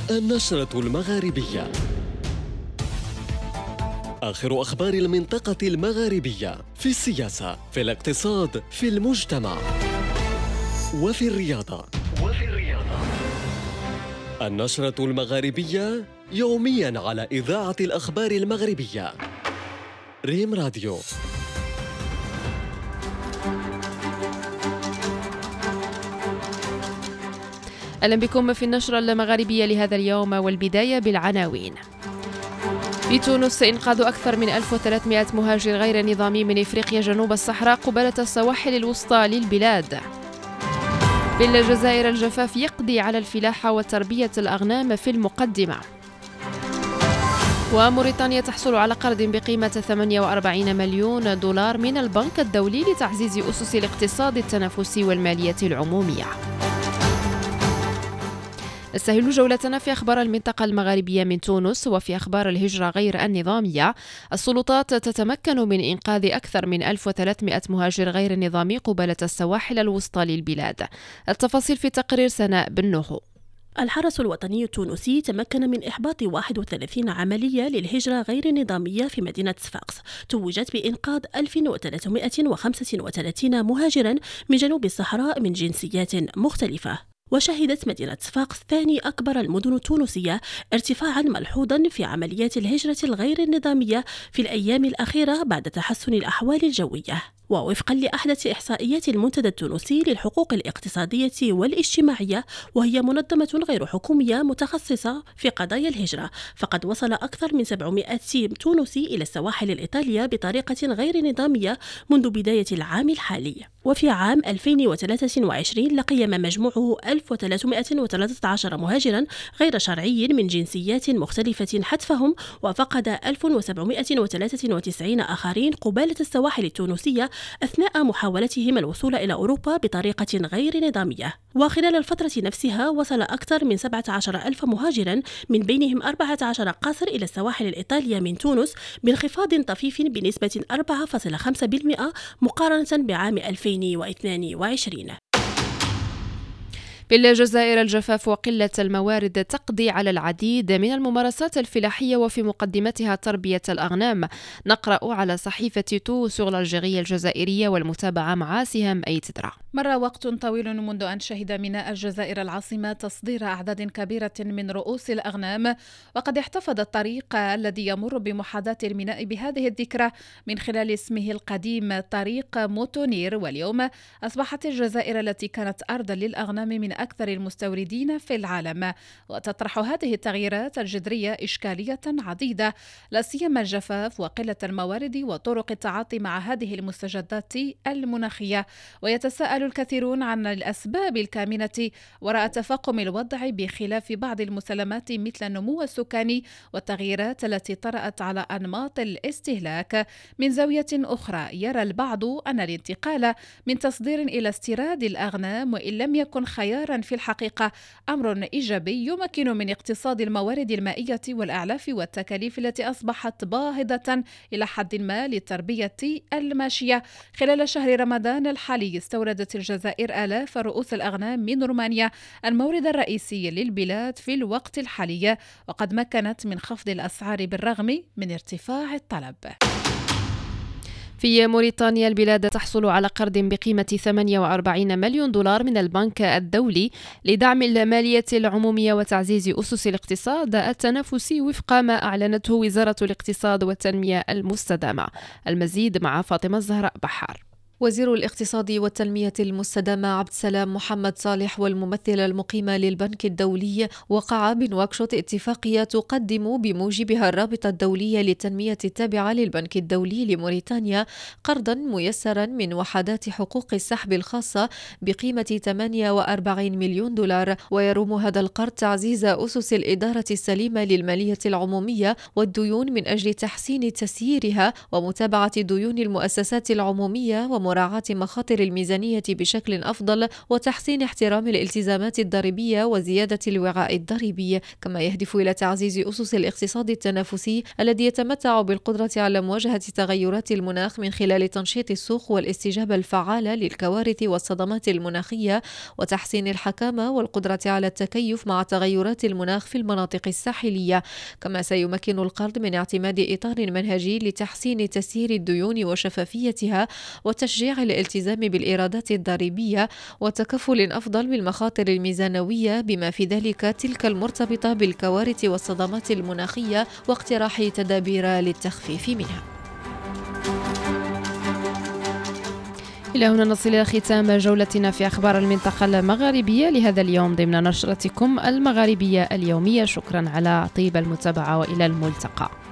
النشرة المغاربية. آخر أخبار المنطقة المغاربية في السياسة، في الاقتصاد، في المجتمع وفي الرياضة. النشرة المغاربية يومياً على إذاعة الأخبار المغربية ريم راديو. أهلا بكم في النشرة المغاربية لهذا اليوم، والبداية بالعناوين. في تونس إنقاذ أكثر من 1300 مهاجر غير نظامي من إفريقيا جنوب الصحراء قبالة السواحل الوسطى للبلاد. في الجزائر الجفاف يقضي على الفلاحة وتربية الأغنام في المقدمة. وموريتانيا تحصل على قرض بقيمة 48 مليون دولار من البنك الدولي لتعزيز أسس الاقتصاد التنافسي والمالية العمومية. نستهل جولتنا في أخبار المنطقة المغاربية من تونس. وفي أخبار الهجرة غير النظامية، السلطات تتمكن من إنقاذ أكثر من 1300 مهاجر غير نظامي قبالة السواحل الوسطى للبلاد. التفاصيل في تقرير سناء بن نوحو. الحرس الوطني التونسي تمكن من إحباط 31 عملية للهجرة غير النظامية في مدينة صفاقس، توجت بإنقاذ 1335 مهاجرا من جنوب الصحراء من جنسيات مختلفة. وشهدت مدينة صفاقس ثاني أكبر المدن التونسية ارتفاعا ملحوظا في عمليات الهجرة الغير النظامية في الأيام الأخيرة بعد تحسن الأحوال الجوية. ووفقا لأحدث إحصائيات المنتدى التونسي للحقوق الاقتصادية والاجتماعية، وهي منظمة غير حكومية متخصصة في قضايا الهجرة، فقد وصل أكثر من 700 تونسي إلى السواحل الإيطالية بطريقة غير نظامية منذ بداية العام الحالي. وفي عام 2023 لقيم مجموعه 1313 مهاجرا غير شرعي من جنسيات مختلفة حتفهم، وفقد 1793 آخرين قبالة السواحل التونسية أثناء محاولتهم الوصول إلى أوروبا بطريقة غير نظامية. وخلال الفترة نفسها وصل أكثر من 17,000 مهاجرا، من بينهم 14 قاصر إلى السواحل الإيطالية من تونس، بانخفاض طفيف بنسبة 4.5% مقارنة بعام 2022. في الجزائر الجفاف وقلة الموارد تقضي على العديد من الممارسات الفلاحية، وفي مقدمتها تربية الأغنام. نقرأ على صحيفة تو سور الجيرية الجزائرية، والمتابعة مع سهام أي تدرى. مر وقت طويل منذ أن شهد ميناء الجزائر العاصمة تصدير أعداد كبيرة من رؤوس الأغنام، وقد احتفظ الطريق الذي يمر بمحاذاة الميناء بهذه الذكرى من خلال اسمه القديم طريق موتونير. واليوم أصبحت الجزائر التي كانت أرضا للأغنام من أكثر المستوردين في العالم. وتطرح هذه التغييرات الجذرية إشكالية عديدة، لا سيما الجفاف وقلة الموارد وطرق التعاطي مع هذه المستجدات المناخية. ويتساءل الكثيرون عن الأسباب الكامنة وراء تفاقم الوضع، بخلاف بعض المسلمات مثل النمو السكاني والتغييرات التي طرأت على أنماط الاستهلاك. من زاوية أخرى، يرى البعض أن الانتقال من تصدير إلى استيراد الأغنام، وإن لم يكن خيارا في الحقيقة، أمر إيجابي يمكن من اقتصاد الموارد المائية والأعلاف والتكاليف التي أصبحت باهظة إلى حد ما للتربية الماشية. خلال شهر رمضان الحالي استوردت الجزائر آلاف رؤوس الأغنام من رومانيا، المورد الرئيسي للبلاد في الوقت الحالي، وقد مكنت من خفض الأسعار بالرغم من ارتفاع الطلب. في موريتانيا البلاد تحصل على قرض بقيمة 48 مليون دولار من البنك الدولي لدعم المالية العمومية وتعزيز أسس الاقتصاد التنافسي، وفق ما أعلنته وزارة الاقتصاد والتنمية المستدامة. المزيد مع فاطمة الزهراء بحار. وزير الاقتصاد والتنمية المستدامة عبد السلام محمد صالح والممثلة المقيمة للبنك الدولي وقعا بنواكشوط اتفاقية تقدم بموجبها الرابطة الدولية للتنمية التابعة للبنك الدولي لموريتانيا قرضا ميسرا من وحدات حقوق السحب الخاصة بقيمة 48 مليون دولار. ويروم هذا القرض تعزيز أسس الإدارة السليمة للمالية العمومية والديون من أجل تحسين تسييرها ومتابعة ديون المؤسسات العمومية مراعاة مخاطر الميزانية بشكل أفضل وتحسين احترام الالتزامات الضريبية وزيادة الوعاء الضريبي، كما يهدف إلى تعزيز أسس الاقتصاد التنافسي الذي يتمتع بالقدرة على مواجهة تغيرات المناخ من خلال تنشيط السوق والاستجابة الفعالة للكوارث والصدمات المناخية وتحسين الحكامة والقدرة على التكيف مع تغيرات المناخ في المناطق الساحلية. كما سيمكن القرض من اعتماد إطار منهجي لتحسين تسيير الديون وشفافيتها وتشجيع الالتزام بالإيرادات الضريبية وتكفل أفضل بالمخاطر الميزانوية بما في ذلك تلك المرتبطة بالكوارث والصدمات المناخية واقتراح تدابير للتخفيف منها. إلى هنا نصل إلى ختام جولتنا في أخبار المنطقة المغاربية لهذا اليوم ضمن نشرتكم المغاربية اليومية. شكرا على طيب المتابعة وإلى الملتقى.